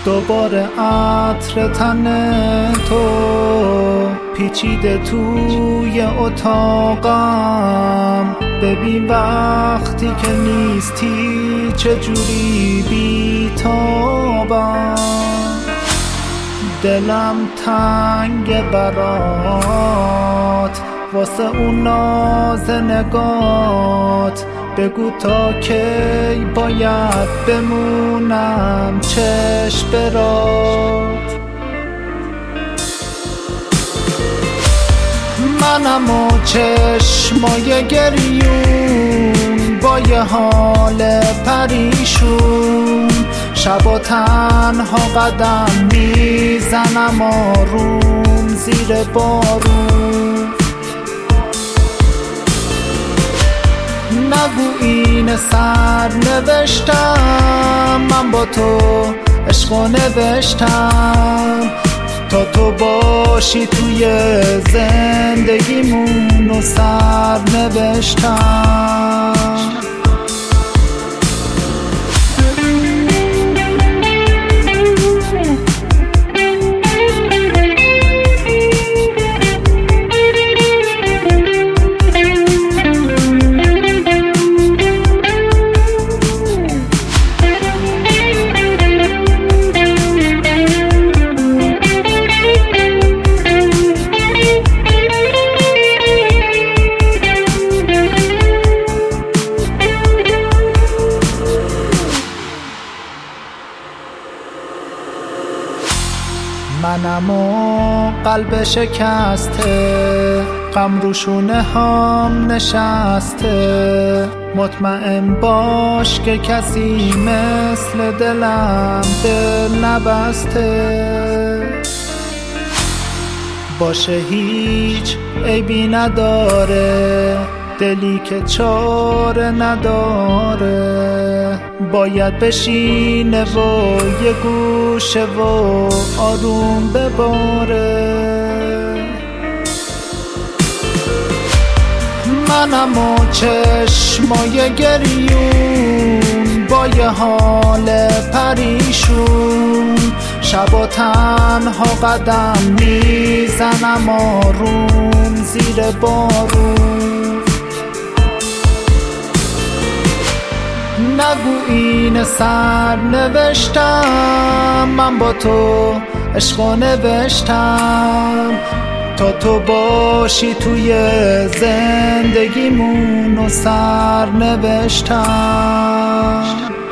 دوباره عطر تن تو پیچیده توی اتاقم. ببین وقتی که نیستی چجوری بی‌تابم. دلم تنگ برات واسه اون ناز نگات. بگو تا کی باید بمونم چشم برات. منم و چشمای گریون با یه حال پریشون. شبا تنها قدم میزنم آروم زیر بارون. نگو این سر نوشتم، من با تو عشقو نوشتم. تا تو باشی توی زندگیمون و سر نوشتم. منم و قلب شکسته، غم رو شونه هام نشسته. مطمئن باش که کسی مثل دلم دل نبسته. باشه هیچ عیبی نداره، دلی که چاره نداره. باید بشینه و یه گوشه و آروم بباره. منم و چشمای گریون با یه حال پریشون. شبا تنها قدم میزنم آروم زیر بارون. نگو این سر نوشتم، من با تو عشقو نوشتم. تا تو باشی توی زندگیمون و سر نوشتم.